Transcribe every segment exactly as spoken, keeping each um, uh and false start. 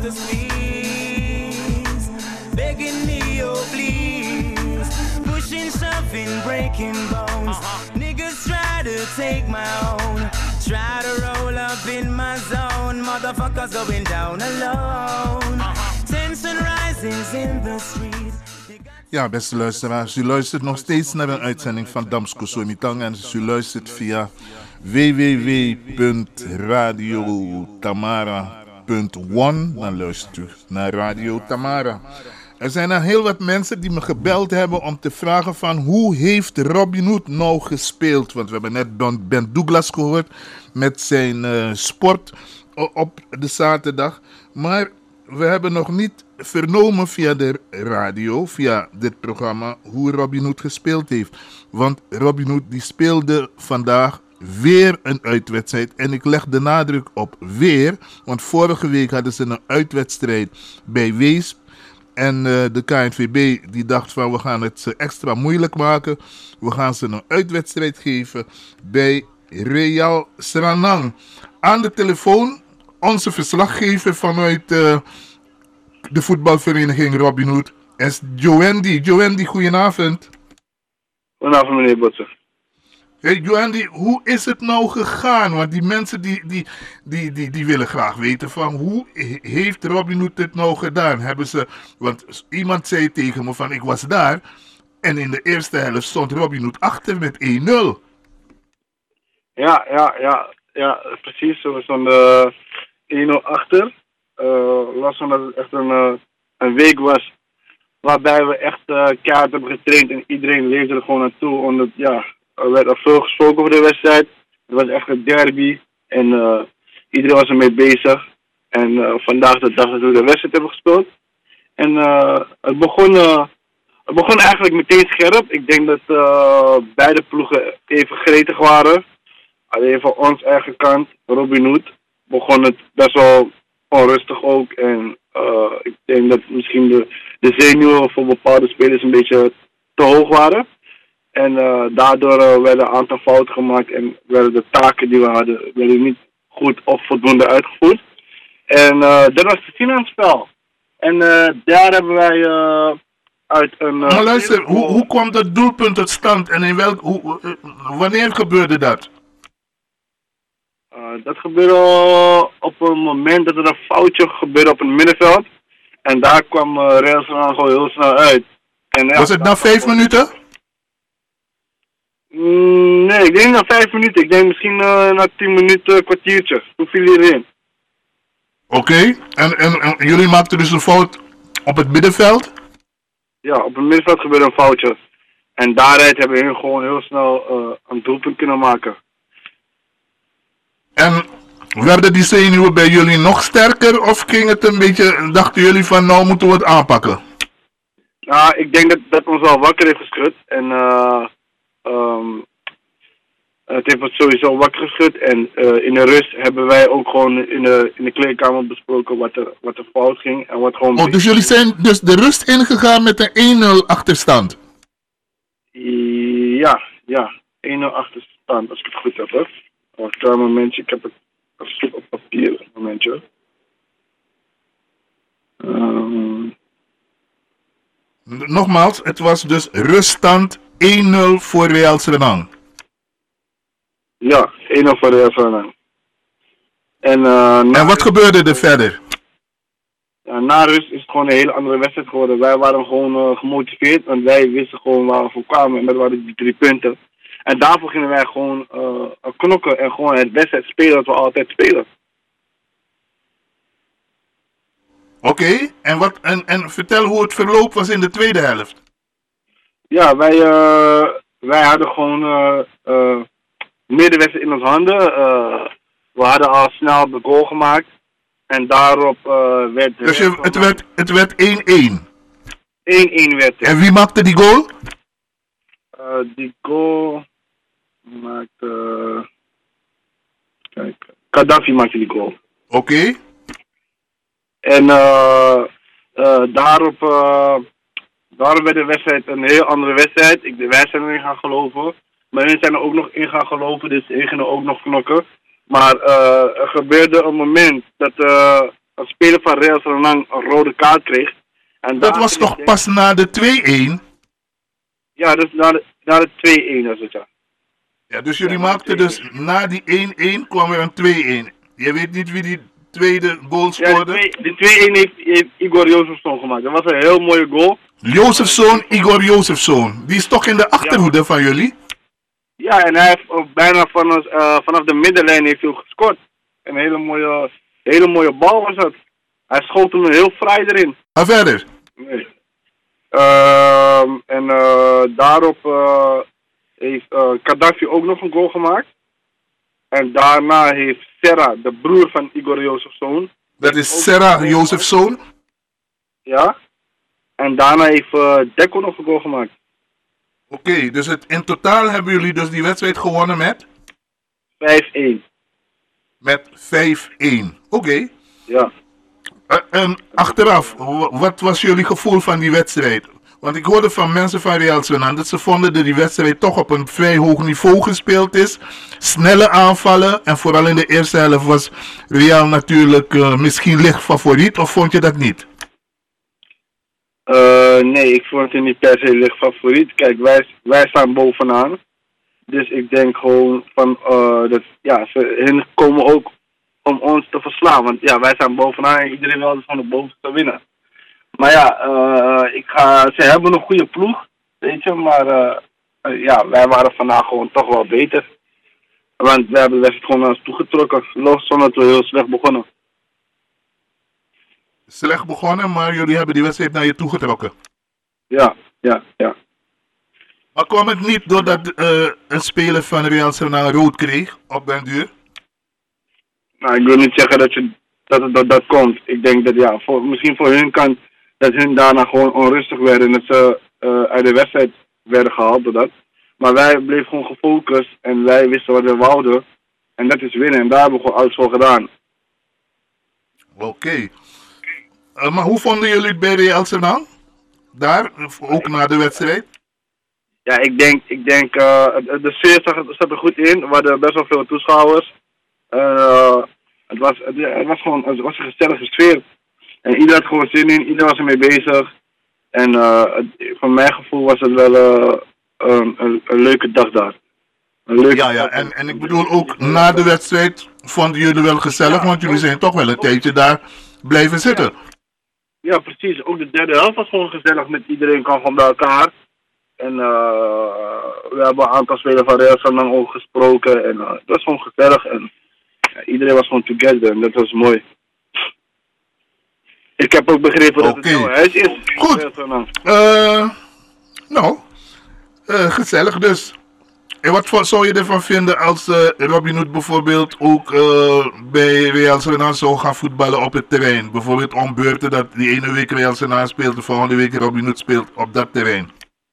the squeeze, begging me, oh please, pushing, shoving, breaking bones. Uh-huh. Niggas try to take my own, try to roll up in my zone. Motherfuckers going down alone. Uh-huh. Tension rises in the street. Ja, beste luisteraars, u luistert nog steeds naar een uitzending van Damsko Somitang en u luistert via w w w punt radio tamara punt one. Dan luistert u naar Radio Tamara. Er zijn er heel wat mensen die me gebeld hebben om te vragen van hoe heeft Robin Hood nou gespeeld? Want we hebben net Ben Douglas gehoord met zijn uh, sport op de zaterdag. Maar we hebben nog niet vernomen via de radio, via dit programma, hoe Robin Hood gespeeld heeft. Want Robin Hood die speelde vandaag weer een uitwedstrijd. En ik leg de nadruk op weer, want vorige week hadden ze een uitwedstrijd bij Weesp. En uh, de K N V B die dacht van we gaan het ze extra moeilijk maken. We gaan ze een uitwedstrijd geven bij Real Sranang. Aan de telefoon onze verslaggever vanuit uh, de voetbalvereniging Robin Hood is Joandy. Joandy, goedenavond. Goedenavond meneer Botser. Hey Joandy, hoe is het nou gegaan? Want die mensen die, die, die, die, die willen graag weten van hoe heeft Robin Hood het nou gedaan? Hebben ze, want iemand zei tegen me van ik was daar en in de eerste helft stond Robin Hood achter met één nul. Ja, ja, ja, ja, precies. We stonden één nul achter. Uh, los van dat het echt een, uh, een week was waarbij we echt uh, kaart hebben getraind en iedereen leefde er gewoon naartoe. Omdat ja, er werd al veel gesproken over de wedstrijd. Het was echt een derby en uh, iedereen was ermee bezig. En uh, vandaag de dag dat we de wedstrijd hebben gespeeld. En uh, het, begon, uh, het begon eigenlijk meteen scherp. Ik denk dat uh, beide ploegen even gretig waren. Alleen van ons eigen kant, Robin Hood, begon het best wel onrustig ook. En uh, ik denk dat misschien de, de zenuwen voor bepaalde spelers een beetje te hoog waren. En uh, daardoor uh, werden een aantal fouten gemaakt en werden de taken die we hadden werden niet goed of voldoende uitgevoerd. En uh, dat was te zien aan het spel. En uh, daar hebben wij uh, uit een... Uh, maar luister, hoe, hoe kwam dat doelpunt tot stand en in welk, hoe, uh, wanneer gebeurde dat? Uh, dat gebeurde op een moment dat er een foutje gebeurde op het middenveld. En daar kwam uh, Real Sranang gewoon heel snel uit. En, ja, was het na vijf minuten? Mm, nee, ik denk na vijf minuten. Ik denk misschien uh, na tien minuten, een kwartiertje. Toen viel hij erin. Oké, okay. en, en, en jullie maakten dus een fout op het middenveld? Ja, op het middenveld gebeurde een foutje. En daaruit hebben we gewoon heel snel uh, een doelpunt kunnen maken. En werden die zenuwen bij jullie nog sterker of ging het een beetje, dachten jullie van nou moeten we het aanpakken? Nou, ik denk dat dat ons wel wakker heeft geschud. En uh, um, het heeft ons sowieso wakker geschud. En uh, in de rust hebben wij ook gewoon in de, in de kleedkamer besproken wat er, wat er fout ging. En wat gewoon oh, dus jullie zijn dus de rust ingegaan met een één nul achterstand? Ja, ja. één nul achterstand, als ik het goed heb. Hè. Wacht een momentje, ik heb het op papier, een momentje. Um... Nogmaals, het was dus ruststand één nul voor Real Sranang. Ja, één nul voor Real Sranang. En, uh, en wat gebeurde er verder? Ja, na rust is het gewoon een hele andere wedstrijd geworden. Wij waren gewoon uh, gemotiveerd, want wij wisten gewoon waar we voor kwamen en dat waren die drie punten. En daarvoor gingen wij gewoon uh, knokken en gewoon het wedstrijd spelen dat we altijd spelen. Oké, okay. en, wat, en, en vertel hoe het verloop was in de tweede helft. Ja, wij, uh, wij hadden gewoon uh, uh, meer de wedstrijd in onze handen. Uh, we hadden al snel de goal gemaakt. En daarop uh, werd... Dus je, het, werd, het werd één één? één één werd het. En wie maakte die goal? Uh, die goal maakte... Uh, kijk, Gaddafi maakte die goal. Oké. Okay. En uh, uh, daarop, uh, daarop werd de wedstrijd een heel andere wedstrijd. Ik, wij zijn erin gaan geloven. Maar hun zijn er ook nog in gaan geloven, dus hun gingen ook nog knokken. Maar uh, er gebeurde een moment dat uh, een speler van Real Senang een rode kaart kreeg. En Dat was toch denk, pas na de twee-een? Ja, dus na de, na de twee-een was het, ja. Ja, dus jullie Ja, maakten dus na die één-één kwam er een twee-een. Je weet niet wie die tweede goal Ja, scoorde? die twee- die twee-een heeft, heeft Igor Jozefson gemaakt. Dat was een heel mooie goal. Jozefzoon, Igor Jozefzoon. Die is toch in de achterhoede van jullie? Ja, en hij heeft ook bijna vanaf, uh, vanaf de middenlijn heeft hij ook gescoord. Een hele mooie, hele mooie bal was dat. Hij schoot hem heel vrij erin. Ga verder. Nee. Ehm, en uh, daarop uh, heeft uh, Gaddafi ook nog een goal gemaakt. En daarna heeft Serra, de broer van Igor Jozefzoon. Dat is Serra Jozefzoon. Ja. En daarna heeft uh, Deco nog een goal gemaakt. Oké, okay, dus het, in totaal hebben jullie dus die wedstrijd gewonnen met? vijf-één. Met vijf-één. Oké. Okay. Ja. Uh, en achteraf, wat was jullie gevoel van die wedstrijd? Want ik hoorde van mensen van Real Senang dat ze vonden dat die wedstrijd toch op een vrij hoog niveau gespeeld is. Snelle aanvallen en vooral in de eerste helft was Real natuurlijk uh, misschien licht favoriet, of vond je dat niet? Uh, nee, ik vond het niet per se licht favoriet. Kijk, wij, wij staan bovenaan. Dus ik denk gewoon van, uh, dat, ja, ze hen komen ook om ons te verslaan. Want ja, wij staan bovenaan en iedereen wil dus van de bovenste winnen. Maar ja, uh, ik ga, ze hebben een goede ploeg, weet je. Maar uh, uh, ja, wij waren vandaag gewoon toch wel beter. Want we hebben de wedstrijd gewoon naar ons toegetrokken. Los zonder dat we heel slecht begonnen. Slecht begonnen, maar jullie hebben die wedstrijd naar je toegetrokken. Ja, ja, ja. Maar kwam het niet doordat uh, een speler van Real Senang rood kreeg op den duur? Nou, ik wil niet zeggen dat, je, dat het dat, dat komt. Ik denk dat ja, voor, misschien voor hun kant dat hun daarna gewoon onrustig werden en dat ze uh, uit de wedstrijd werden gehaald door dat. Maar wij bleven gewoon gefocust en wij wisten wat we wouden. En dat is winnen en daar hebben we gewoon alles voor gedaan. Oké. Okay. Uh, maar hoe vonden jullie het bij Real Senang? Daar, ook na de wedstrijd? Ja, ik denk, ik denk uh, de sfeer zat, zat er goed in. We hadden best wel veel toeschouwers. Uh, het, was, het, het was gewoon het was een gezellige sfeer. En iedereen had gewoon zin in, iedereen was ermee bezig. En uh, het, van mijn gevoel was het wel uh, een, een, een leuke dag daar. Een leuke ja, ja, en, en ik bedoel ook na de wedstrijd vonden jullie wel gezellig, ja, want jullie zijn toch wel een tijdje daar blijven zitten. Ja. Ja, precies. Ook de derde helft was gewoon gezellig met iedereen, kwam gewoon bij elkaar. En uh, we hebben een aantal spelers van Real Senang ook gesproken. En uh, het was gewoon gezellig. En ja, iedereen was gewoon together. En dat was mooi. Ik heb ook begrepen dat okay. het jouw huis is. Goed. Uh, nou, uh, gezellig dus. En wat voor, zou je ervan vinden als uh, Robin Hood bijvoorbeeld ook uh, bij Real Senang zou gaan voetballen op het terrein? Bijvoorbeeld om beurten dat die ene week Real Senang speelt, de volgende week Robin Hood speelt op dat terrein.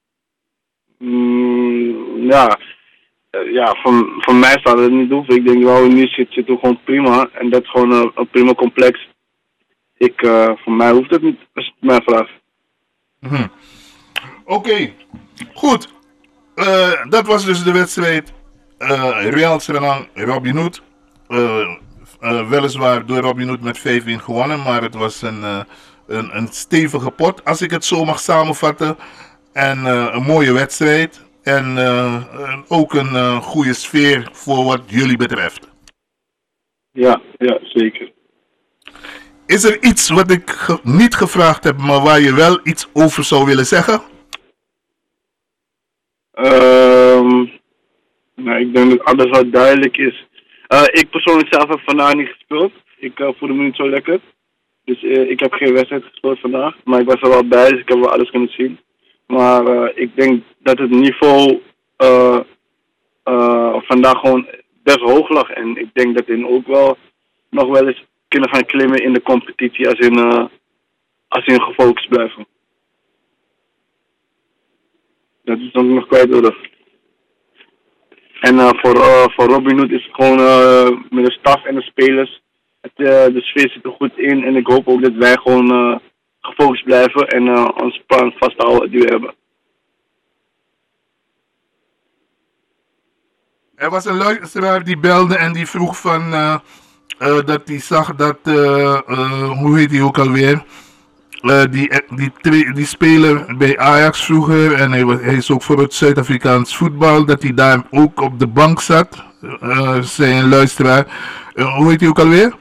Mm, ja, uh, ja van, van mij staat het niet hoeven. Ik denk wel, nu zit het gewoon prima. En dat is gewoon een, een prima complex. Ik, uh, voor mij hoeft het niet, dat is mijn vraag. Mm-hmm. Oké, okay. Goed. Uh, dat was dus de wedstrijd uh, Real Senang Robin Hood. Uh, uh, weliswaar door Robin Hood met vijf-één gewonnen, maar het was een, uh, een, een stevige pot, als ik het zo mag samenvatten. En uh, een mooie wedstrijd. En uh, ook een uh, goede sfeer voor wat jullie betreft. Ja, ja, zeker. Is er iets wat ik ge- niet gevraagd heb, maar waar je wel iets over zou willen zeggen? Um, nou, ik denk dat alles wat duidelijk is. Uh, ik persoonlijk zelf heb vandaag niet gespeeld. Ik uh, voelde me niet zo lekker. Dus uh, ik heb geen wedstrijd gespeeld vandaag. Maar ik was er wel bij, dus ik heb wel alles kunnen zien. Maar uh, ik denk dat het niveau uh, uh, vandaag gewoon best hoog lag. En ik denk dat we ook wel nog wel eens kunnen gaan klimmen in de competitie als in, uh, als in gefocust blijven. Dat is dan nog kwijt nodig. En uh, voor, uh, voor Robin Hood is het gewoon uh, met de staf en de spelers. Het, uh, de sfeer zit er goed in en ik hoop ook dat wij gewoon uh, gefocust blijven en uh, ons plan vasthouden die we hebben. Er was een luisteraar die belde en die vroeg van uh, uh, dat hij zag dat, uh, uh, hoe heet hij ook alweer? Uh, die, die, die, die speler bij Ajax vroeger, en hij, was, hij is ook voor het Zuid-Afrikaans voetbal, dat hij daar ook op de bank zat. Uh, zei een luisteraar. Uh, hoe heet hij ook alweer?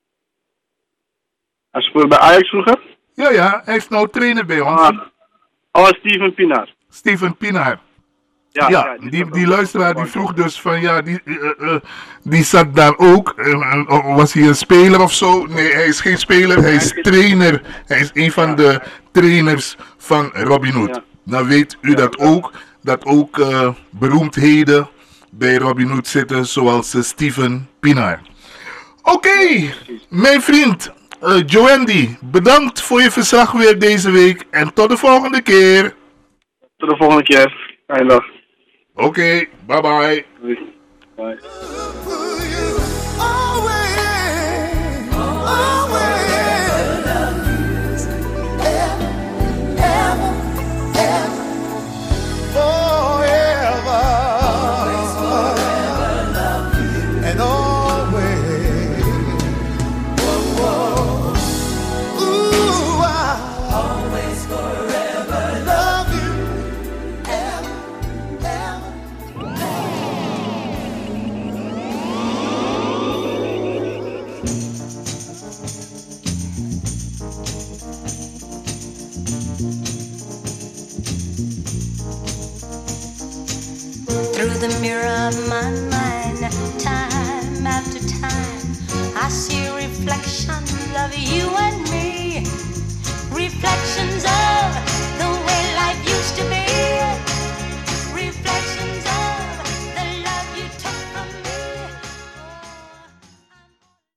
Hij speelde bij Ajax vroeger? Ja, ja, hij is nou trainer bij ons. Ah. Oh, Steven Pienaar. Steven Pienaar. Ja, ja, ja, die, die, die luisteraar die vroeg dus van ja, die, uh, uh, die zat daar ook. Uh, uh, was hij een speler of zo? Nee, hij is geen speler, hij is trainer. Hij is een van de trainers van Robin Hood. Ja. Nou weet u ja, dat ja. ook, dat ook uh, beroemdheden bij Robin Hood zitten, zoals uh, Steven Pienaar. Oké, okay, mijn vriend uh, Joandy, bedankt voor je verslag weer deze week en tot de volgende keer. Tot de volgende keer. Fijne dag. Oké, okay, bye bye. Bye. Through the mirror of my mind, time after time, I see reflections of you and me, reflections of